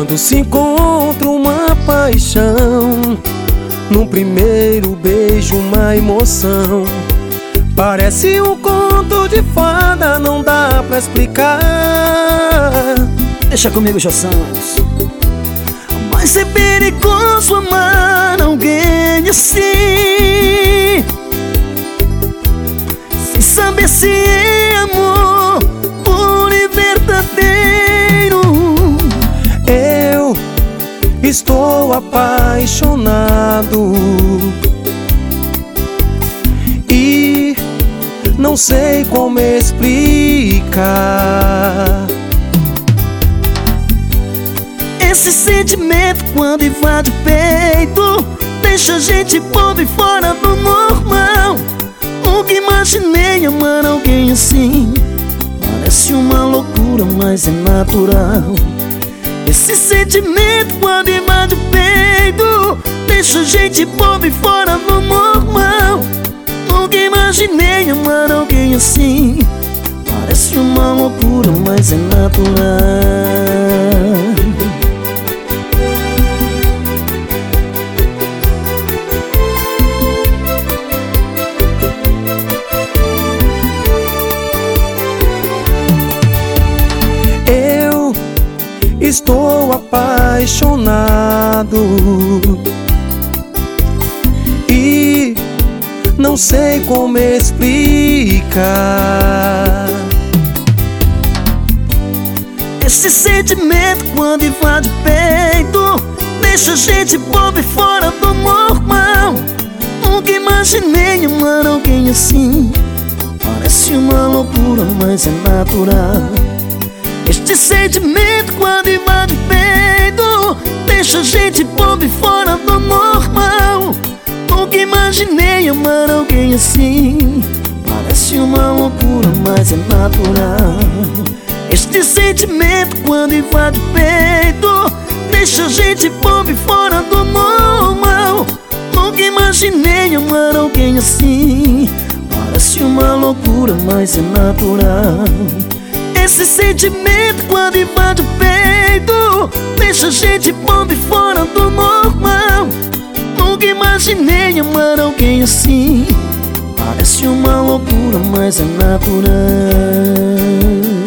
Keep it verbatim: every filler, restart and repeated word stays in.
Quando se encontra uma paixão, num primeiro beijo uma emoção. Parece um conto de fada, não dá pra explicar. Deixa comigo, Jô Santos. Mas é perigoso amar alguém assim, sem saber se é amor puro e verdadeiro. Eu estou apaixonado e não sei como explicar. Esse sentimento, quando invade o peito, deixa a gente pobre fora do normal. Nunca imaginei amar alguém assim. Parece uma loucura, mas é natural. Esse sentimento, quando invade o peito, deixa a gente pobre fora do normal. Nunca imaginei amar alguém assim. Parece uma loucura, mas é natural. Estou apaixonado e não sei como explicar. Esse sentimento, quando invade o peito, deixa a gente pobre fora do normal. Nunca imaginei amar alguém assim. Parece uma loucura, mas é natural. Este sentimento, quando invade o peito, deixa a gente pobre fora do normal. Nunca imaginei amar alguém assim. Parece uma loucura, mas é natural. Este sentimento, quando invade o peito, deixa a gente pobre fora do normal. Nunca imaginei amar alguém assim. Parece uma loucura, mas é natural. Esse sentimento, quando invade o peito, deixa a gente pobre fora do normal. Nunca imaginei amar alguém assim. Parece uma loucura, mas é natural.